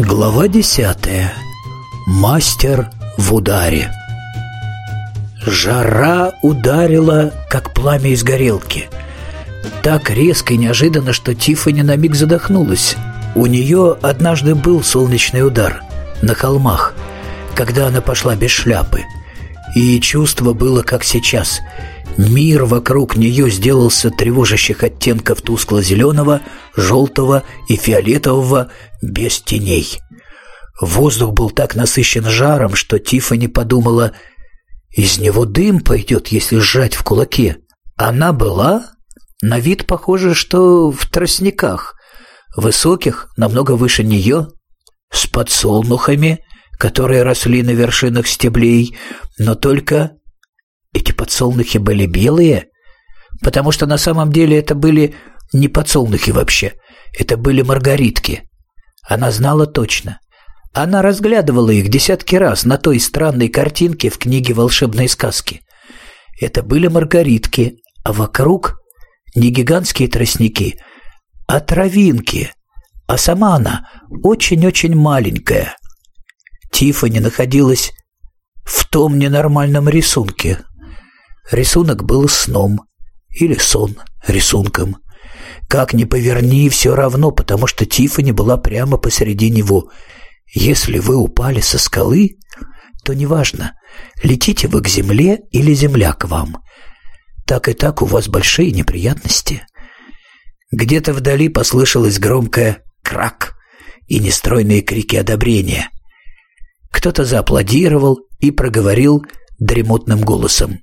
Глава 10. Мастер в ударе. Жара ударила, как пламя из горелки. Так резко и неожиданно, что Тиффани на миг задохнулась. У нее однажды был солнечный удар на холмах, когда она пошла без шляпы. И чувство было, как сейчас. Мир вокруг нее сделался тревожащих оттенков тускло-зеленого, желтого и фиолетового, без теней. Воздух был так насыщен жаром, что Тиффани подумала, из него дым пойдет, если сжать в кулаке. Она была на вид похожа, что в тростниках, высоких, намного выше нее, с подсолнухами, которые росли на вершинах стеблей, но только эти подсолнухи были белые, потому что на самом деле это были не подсолнухи вообще, это были маргаритки. Она знала точно. Она разглядывала их десятки раз на той странной картинке в книге волшебной сказки. Это были маргаритки, а вокруг не гигантские тростники, а травинки, а сама она очень-очень маленькая. Тиффани находилась в том ненормальном рисунке. Рисунок был сном, или сон рисунком. Как ни поверни, все равно, потому что Тиффани была прямо посреди него. Если вы упали со скалы, то неважно, летите вы к земле или земля к вам. Так и так у вас большие неприятности. Где-то вдали послышалось громкое «крак» и нестройные крики одобрения. Кто-то зааплодировал и проговорил дремотным голосом: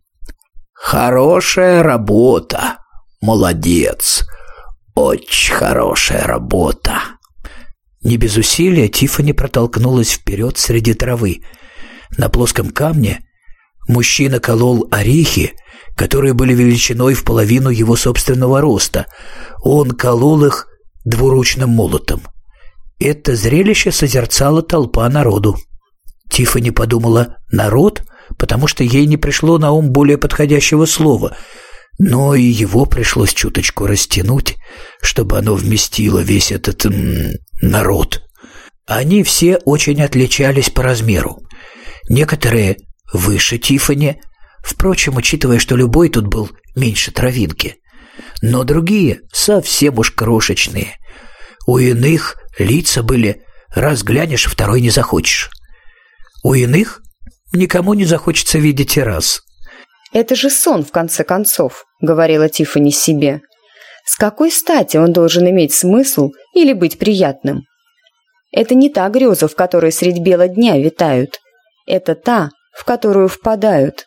«Хорошая работа! Молодец! Очень хорошая работа!» Не без усилия Тиффани протолкнулась вперед среди травы. На плоском камне мужчина колол орехи, которые были величиной в половину его собственного роста. Он колол их двуручным молотом. Это зрелище созерцала толпа народу. Тиффани подумала «народ», потому что ей не пришло на ум более подходящего слова, но и его пришлось чуточку растянуть, чтобы оно вместило весь этот народ. Они все очень отличались по размеру. Некоторые выше Тиффани, впрочем, учитывая, что любой тут был меньше травинки, но другие совсем уж крошечные. У иных лица были раз глянешь, второй не захочешь. У иных никому не захочется видеть и раз. «Это же сон, в конце концов», — говорила Тиффани себе. «С какой стати он должен иметь смысл или быть приятным? Это не та греза, в которой средь бела дня витают. Это та, в которую впадают.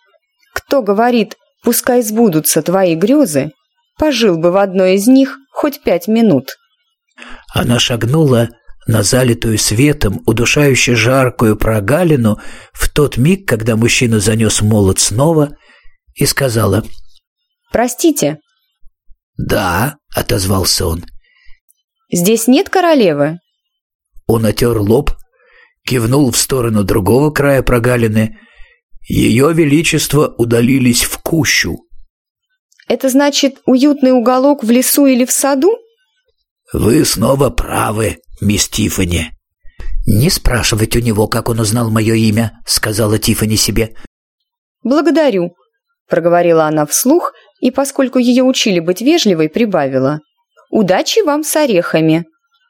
Кто говорит, пускай сбудутся твои грезы, пожил бы в одной из них хоть 5 минут». Она шагнула на залитую светом, удушающе жаркую прогалину в тот миг, когда мужчина занес молот снова, и сказала: «Простите». «Да», — отозвался он. «Здесь нет королевы?» Он отер лоб, кивнул в сторону другого края прогалины. Ее величество удалились в кущу. «Это значит уютный уголок в лесу или в саду?» «Вы снова правы, мисс Тиффани». «Не спрашивать у него, как он узнал мое имя», — сказала Тиффани себе. «Благодарю», — проговорила она вслух, и, поскольку ее учили быть вежливой, прибавила: «Удачи вам с орехами».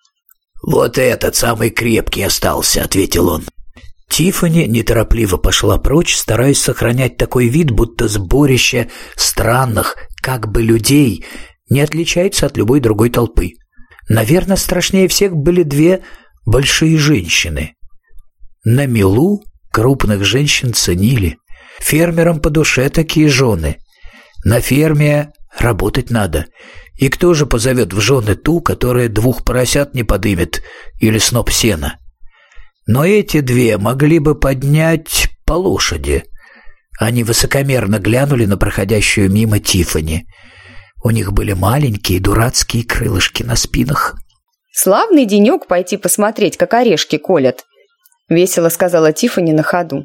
«Вот этот самый крепкий остался», — ответил он. Тиффани неторопливо пошла прочь, стараясь сохранять такой вид, будто сборище странных, как бы людей, не отличается от любой другой толпы. Наверное, страшнее всех были 2 большие женщины. На мелу крупных женщин ценили. Фермерам по душе такие жены. На ферме работать надо. И кто же позовет в жены ту, которая 2 поросят не подымет или сноп сена? Но эти 2 могли бы поднять по лошади. Они высокомерно глянули на проходящую мимо Тиффани. У них были маленькие дурацкие крылышки на спинах. «Славный денек пойти посмотреть, как орешки колят», — весело сказала Тиффани на ходу.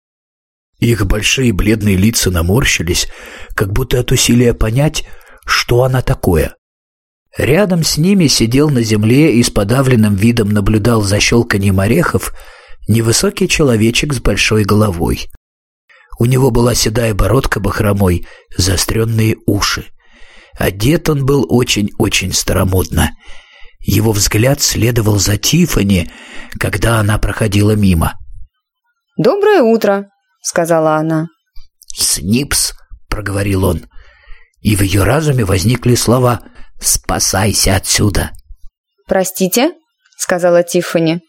Их большие бледные лица наморщились, как будто от усилия понять, что она такое. Рядом с ними сидел на земле и с подавленным видом наблюдал за щелканьем орехов невысокий человечек с большой головой. У него была седая бородка бахромой, заостренные уши. Одет он был очень-очень старомодно. Его взгляд следовал за Тиффани, когда она проходила мимо. «Доброе утро», — сказала она. «Снипс», — проговорил он, и в ее разуме возникли слова «Спасайся отсюда». «Простите», — сказала Тиффани.